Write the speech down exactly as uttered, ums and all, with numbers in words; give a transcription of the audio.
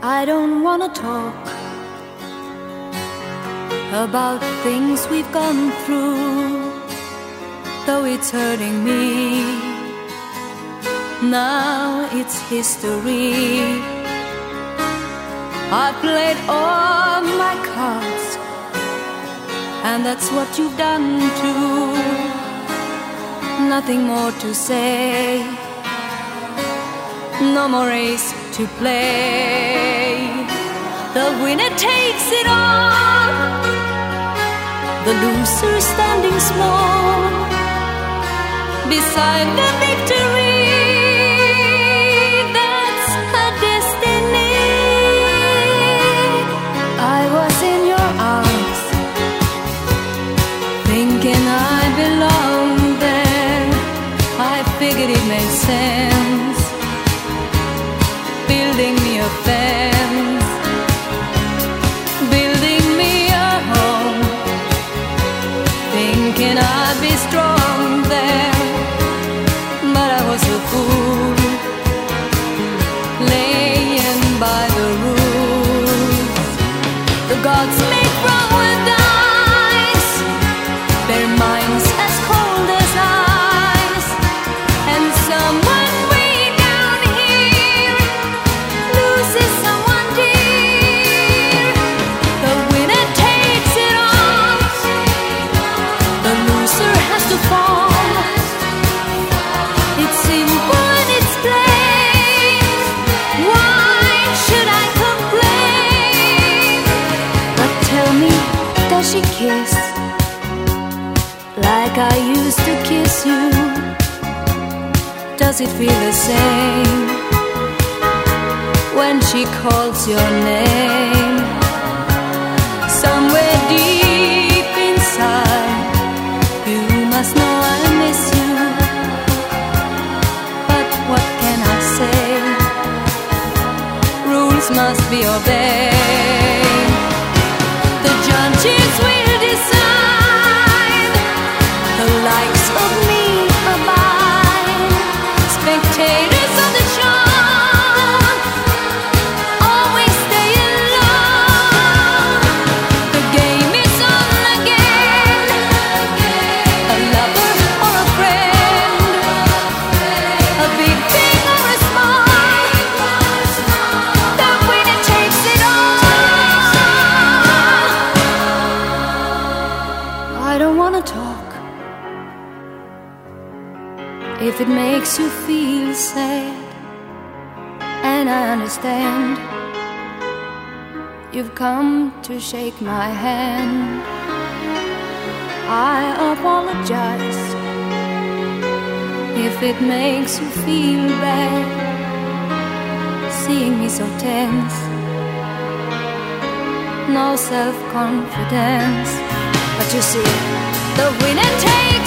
I don't wanna talk about things we've gone through, though it's hurting me. Now it's history. I played all my cards, and that's what you've done too. Nothing more to say, no more race to play. The winner takes it all, the loser standing small beside the victory. That's her destiny. I was in your arms, thinking I belonged there. I figured it made sense, building me a fence, building me a home, thinking I'd be strong there. But I was a fool, laying by the rules. The gods make wrong with ice, their minds as cold as ice, and someone way down here loses someone dear. The winner takes it all, the loser has to fall. It's simple and it's plain. Why should I complain? But tell me, does she kiss like I used to kiss you? Does it feel the same when she calls your name? Somewhere deep inside, you must know I miss you. But what can I say? Rules must be obeyed. The judges will decide, the likes of me abide. Spectators of the show always stay alone. The game is on again, a lover or a friend, a big thing or a small, the winner takes it all. I don't wanna talk if it makes you feel sad, and I understand. You've come to shake my hand. I apologize if it makes you feel bad, seeing me so tense, no self-confidence. But you see, the winner takes